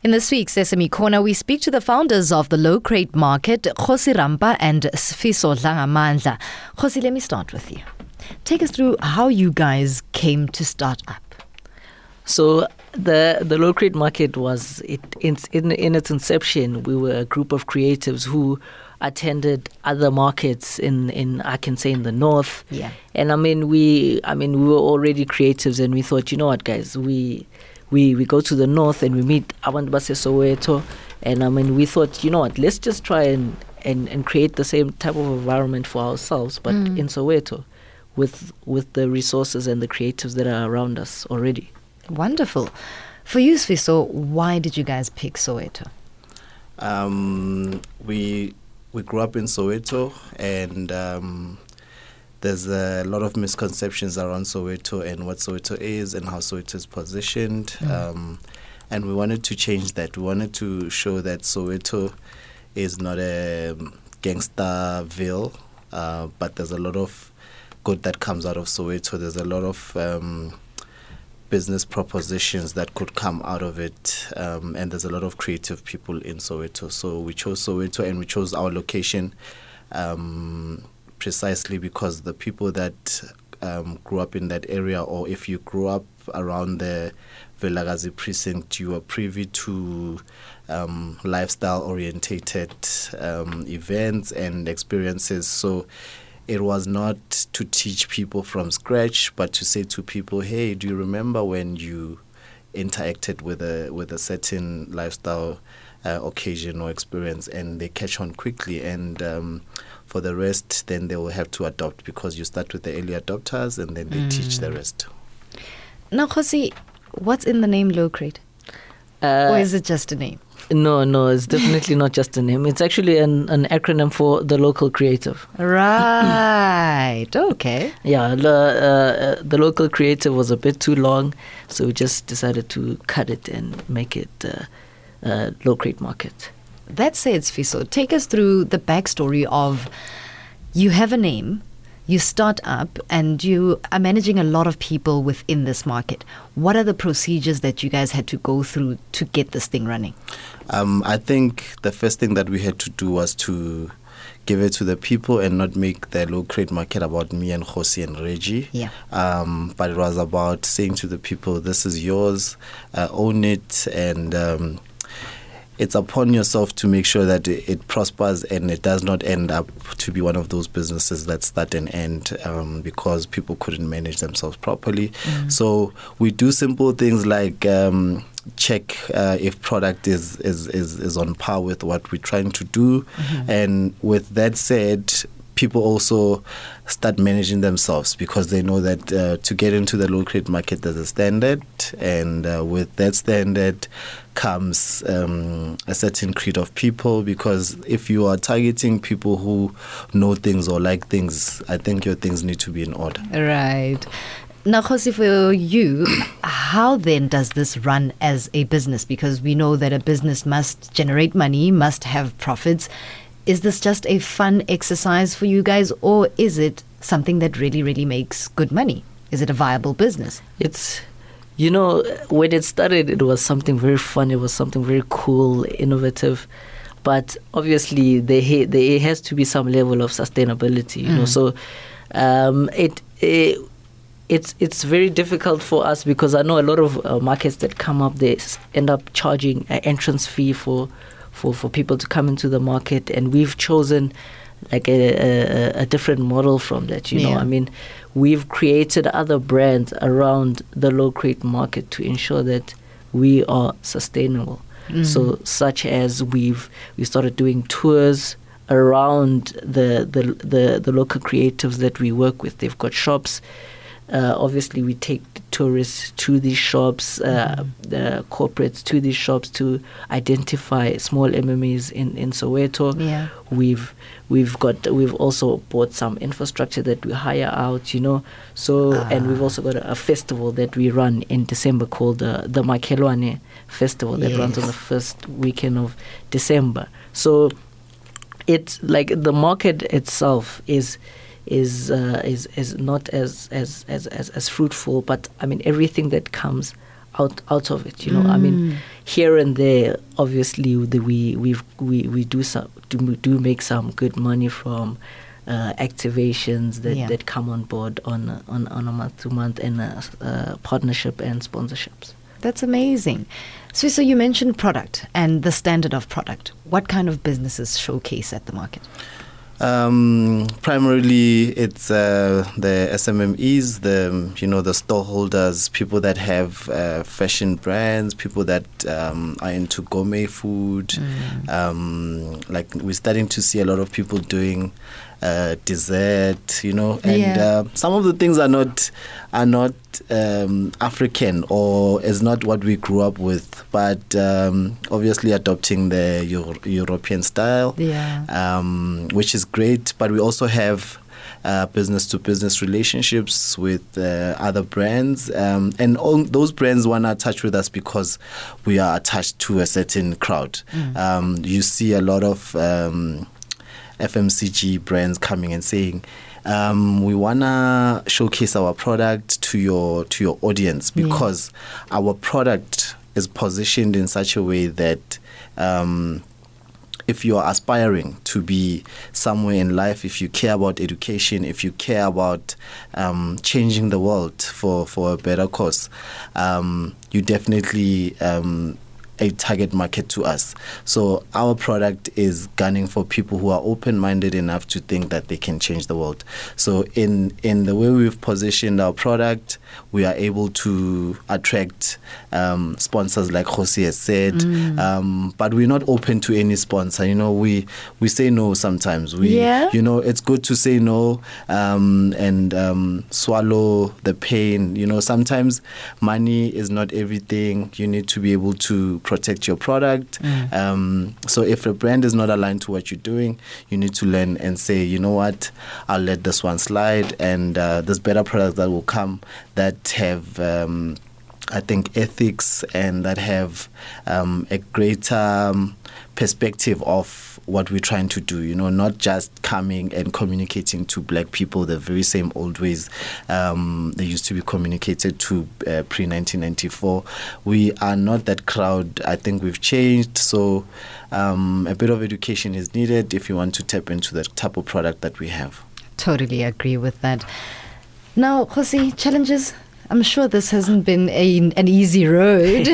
In this week's SME Corner, we speak to the founders of the Low Crate Market, Kgosi Rampa and Sifiso Dlangamandla. Kgosi, let me start with you. Take us through how you guys came to start up. So the Low Crate Market was, in its inception, we were a group of creatives who attended other markets in I can say in the north. Yeah. And we were already creatives, and we thought, you know what, guys, we go to the north and we meet Abantu base Soweto, and we thought, you know what, let's just try and create the same type of environment for ourselves, but in Soweto, with the resources and the creatives that are around us already. Wonderful. For you, Sifiso, why did you guys pick Soweto? We grew up in Soweto, and there's a lot of misconceptions around Soweto and what Soweto is and how Soweto is positioned. And we wanted to change that. We wanted to show that Soweto is not a gangsterville, but there's a lot of good that comes out of Soweto. There's a lot of business propositions that could come out of it, and there's a lot of creative people in Soweto. So we chose Soweto, and we chose our location precisely because the people that grew up in that area, or if you grew up around the Vilakazi precinct, you were privy to lifestyle-orientated events and experiences. So it was not to teach people from scratch, but to say to people, hey, do you remember when you interacted with a certain lifestyle occasion or experience, and they catch on quickly, and for the rest, then they will have to adopt, because you start with the early adopters and then they teach the rest. Now, Kgosi, what's in the name Low Crate? Or is it just a name? No, it's definitely not just a name. It's actually an acronym for the local creative. Right. Okay. Yeah, the local creative was a bit too long, so we just decided to cut it and make it Low Crate Market. That said, Sifiso, take us through the backstory of you have a name, you start up, and you are managing a lot of people within this market. What are the procedures that you guys had to go through to get this thing running? I think the first thing that we had to do was to give it to the people and not make the Low Crate Market about me and Kgosi and Reggie. Yeah. But it was about saying to the people, this is yours, own it, and it's upon yourself to make sure that it prospers and it does not end up to be one of those businesses that start and end because people couldn't manage themselves properly. So we do simple things like check if product is on par with what we're trying to do. And with that said, people also start managing themselves because they know that to get into the Low Crate Market there's a standard, and with that standard comes a certain creed of people, because if you are targeting people who know things or like things, I think your things need to be in order. Right. Now, Kgosi, for you, how then does this run as a business? Because we know that a business must generate money, must have profits. Is this just a fun exercise for you guys, or is it something that really, really makes good money? Is it a viable business? It's, when it started, it was something very fun. It was something very cool, innovative. But obviously, there has to be some level of sustainability, So it's very difficult for us, because I know a lot of markets that come up, they end up charging an entrance fee for people to come into the market, and we've chosen like a different model from that, we've created other brands around the Low Crate Market to ensure that we are sustainable. So such as we started doing tours around the local creatives that we work with. They've got shops. Obviously, we take tourists to these shops, the corporates to these shops to identify small MMEs in Soweto. Yeah. We've also bought some infrastructure that we hire out, So and we've also got a festival that we run in December called the Makelwane Festival that runs on the first weekend of December. So it's like the market itself is not as fruitful, but everything that comes out of it. You know, I mean, here and there, obviously, we do make some good money from activations that come on board on a month-to-month and partnership and sponsorships. That's amazing. So you mentioned product and the standard of product. What kind of businesses showcase at the market? Primarily, it's the SMMEs, the store holders, people that have fashion brands, people that are into gourmet food. Like we're starting to see a lot of people doing dessert, and some of the things are not African or is not what we grew up with, but obviously adopting the European style, which is great. But we also have business-to-business relationships with other brands, and all those brands want to attach with us because we are attached to a certain crowd. You see a lot of FMCG brands coming and saying, we wanna showcase our product to your audience because our product is positioned in such a way that if you are aspiring to be somewhere in life, if you care about education, if you care about changing the world for a better cause, you definitely a target market to us. So our product is gunning for people who are open-minded enough to think that they can change the world. So in the way we've positioned our product, we are able to attract sponsors like Jose has said, but we're not open to any sponsor. We say no sometimes. It's good to say no and swallow the pain. Sometimes money is not everything. You need to be able to protect your product. So if a brand is not aligned to what you're doing, you need to learn and say, you know what, I'll let this one slide, and there's better products that will come that have I think ethics and that have a greater perspective of what we're trying to do, not just coming and communicating to black people the very same old ways they used to be communicated to pre-1994. We are not that crowd. I think we've changed. So a bit of education is needed if you want to tap into the type of product that we have. Totally agree with that. Now, Jose, challenges? I'm sure this hasn't been an easy road.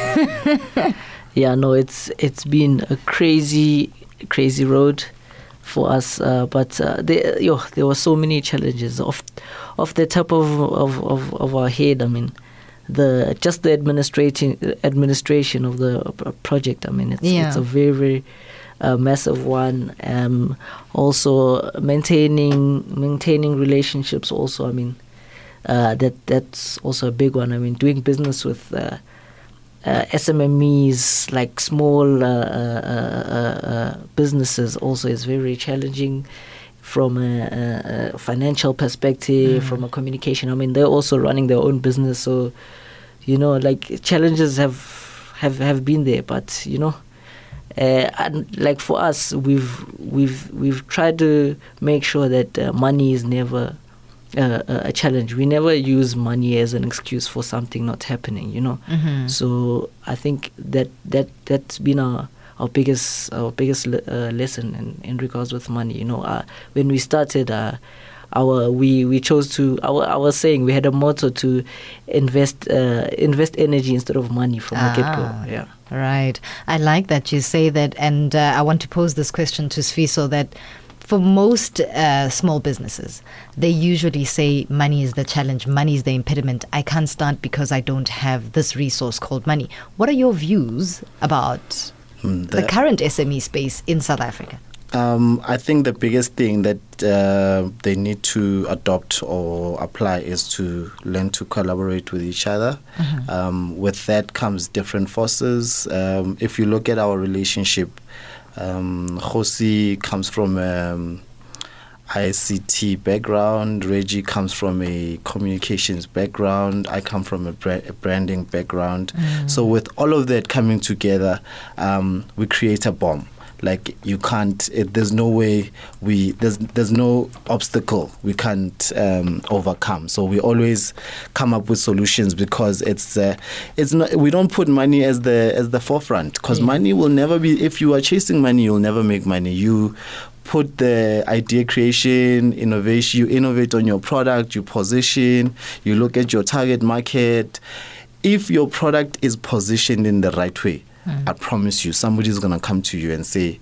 Yeah, no, it's been a crazy road for us, but there were so many challenges off the top of our head. I mean, the administration of the project. I mean, it's a very, very massive one. Also maintaining relationships. Also, I mean, that's also a big one. I mean, doing business with SMMEs, like small businesses, also is very challenging from a financial perspective, from a communication. I mean, they're also running their own business, so like challenges have been there, but and like for us, we've tried to make sure that money is never a challenge. We never use money as an excuse for something not happening, So I think that's been our biggest lesson in regards with money. When we started, we chose to our saying, we had a motto to invest energy instead of money from the get-go. Yeah. Right. I like that you say that, and I want to pose this question to Sifiso, that for most small businesses, they usually say money is the challenge, money is the impediment. I can't start because I don't have this resource called money. What are your views about the current SME space in South Africa? I think the biggest thing that they need to adopt or apply is to learn to collaborate with each other. With that comes different forces. If you look at our relationship, Jose comes from ICT background, Reggie comes from a communications background, I come from a branding background. So with all of that coming together, we create a bomb. Like you can't. There's no way there's no obstacle we can't overcome. So we always come up with solutions because it's not. We don't put money as the forefront because money will never be. If you are chasing money, you'll never make money. You put the idea creation, innovation. You innovate on your product. You position. You look at your target market. If your product is positioned in the right way, I promise you, somebody's going to come to you and say,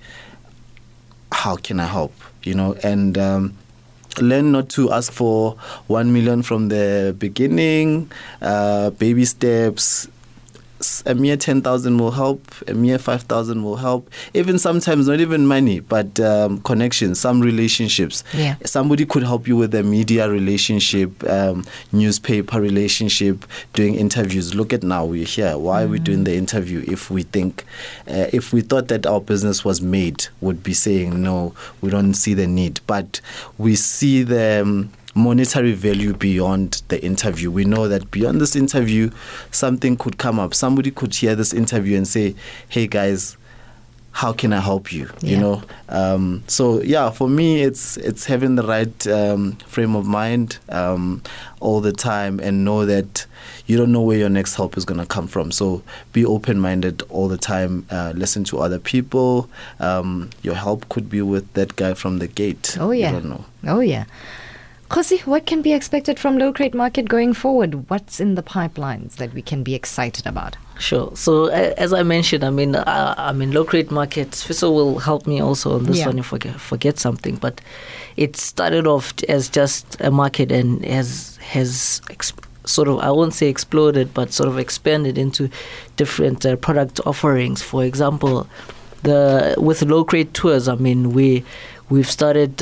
how can I help? And learn not to ask for 1 million from the beginning, baby steps. A mere 10,000 will help, a mere 5,000 will help. Even sometimes not even money, but connections, some relationships. Yeah. Somebody could help you with a media relationship, newspaper relationship, doing interviews. Look at now, we're here. Why are we doing the interview if we thought that our business was made, would be saying, no, we don't see the need. But we see the monetary value beyond the interview. We know that beyond this interview, something could come up. Somebody could hear this interview and say, hey guys, how can I help you? So for me, it's having the right frame of mind all the time and know that you don't know where your next help is going to come from. So be open-minded all the time. Listen to other people. Your help could be with that guy from the gate. Oh yeah. You don't know. Oh yeah. Khosi, what can be expected from Locrate Market going forward? What's in the pipelines that we can be excited about? Sure. So as I mentioned, Locrate Market, Fiso will help me also on this one if I forget something. But it started off as just a market and has sort of, I won't say exploded, but sort of expanded into different product offerings. For example, with Locrate Tours, we've started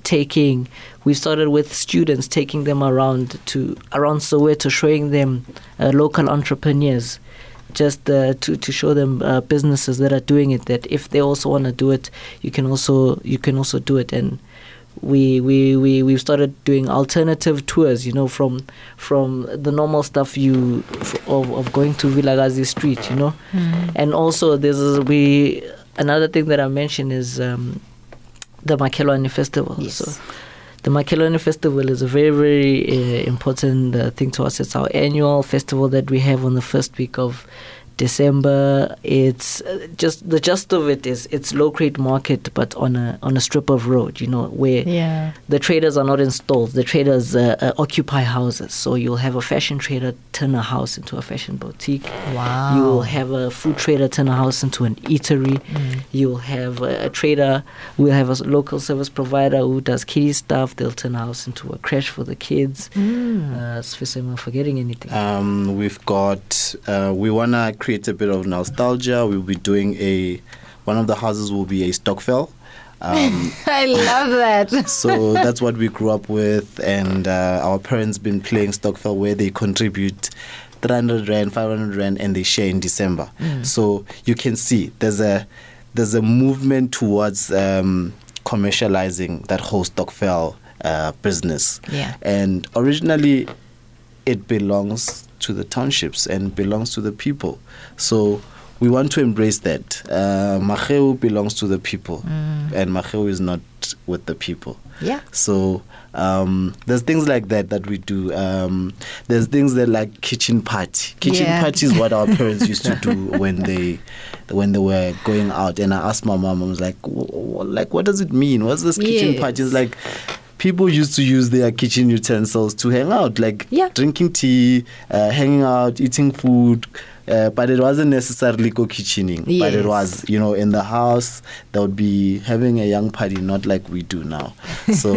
we started with students, taking them around Soweto, showing them local entrepreneurs, just to show them businesses that are doing it, that if they also want to do it, you can also do it. And we've started doing alternative tours, from the normal stuff of going to Vilakazi Street, And also another thing that I mentioned is the Makhelwane Festival. Yes. So the Makhelwane Festival is a very, very important thing to us. It's our annual festival that we have on the first week of December. It's just the gist of it is it's Locrate Market, but on a strip of road, where the traders are not in stalls. The traders occupy houses. So you'll have a fashion trader turn a house into a fashion boutique. Wow. You'll have a food trader turn a house into an eatery. You'll have a trader. We'll have a local service provider who does kiddie stuff. They'll turn a house into a crash for the kids. Am I forgetting anything? We've got. We wanna create a bit of nostalgia. We'll be doing one of the houses will be a Stokvel. I love that. So that's what we grew up with, and our parents been playing Stokvel, where they contribute 300 rand, 500 rand, and they share in December. So you can see there's a movement towards commercializing that whole Stokvel business. Yeah. And originally, it belongs to the townships and belongs to the people. So we want to embrace that. Makgeu belongs to the people, and Makgeu is not with the people. Yeah. So there's things like that we do. There's things that like kitchen party. Kitchen party is what our parents used to do when they were going out. And I asked my mom, I was like, what does it mean? What's this kitchen party? It's like, people used to use their kitchen utensils to hang out, like drinking tea, hanging out, eating food. But it wasn't necessarily co-kitchening. Yes. But it was, in the house, they would be having a young party, not like we do now. So,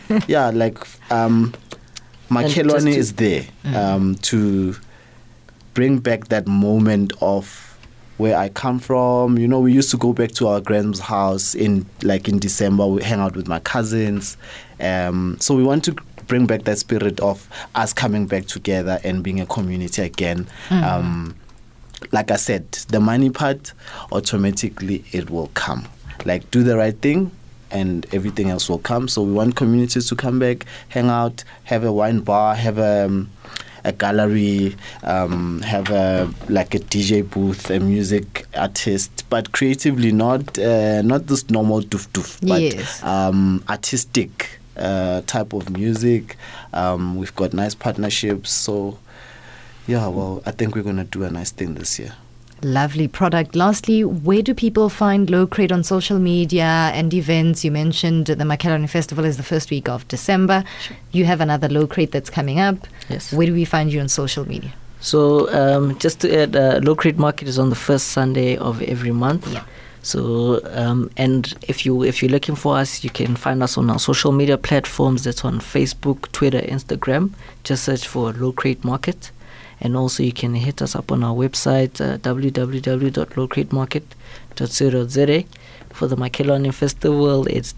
Makhelwane is there to bring back that moment of where I come from. We used to go back to our grandma's house in December. We hang out with my cousins. So we want to bring back that spirit of us coming back together and being a community again. Like I said, the money part, automatically it will come. Like, do the right thing and everything else will come. So we want communities to come back, hang out, have a wine bar, have a a gallery, have a DJ booth, a music artist, but creatively, not this normal doof, but yes. Artistic type of music. We've got nice partnerships, so yeah, well, I think we're going to do a nice thing this year. Lovely product. Lastly, where do people find Low Crate on social media and events? You mentioned the Makelane Festival is the first week of December. Sure. You have another Low Crate that's coming up. Yes. Where do we find you on social media? So just to add, Low Crate Market is on the first Sunday of every month. Yeah. So and if you're looking for us, you can find us on our social media platforms. That's on Facebook, Twitter, Instagram. Just search for Low Crate Market. And also you can hit us up on our website, www.lowcratemarket.co.za. For the Makelane Festival, it's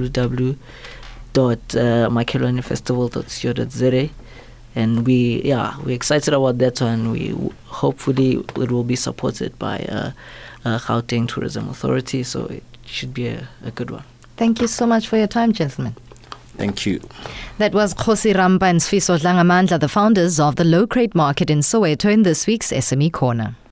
www.makelanefestival.co.za. And we're excited about that one. Hopefully it will be supported by Gauteng Tourism Authority, so it should be a good one. Thank you so much for your time, gentlemen. Thank you. That was Kgosi Ramba and Sfiso Dlangamandla, the founders of the Low Crate Market in Soweto, in this week's SME Corner.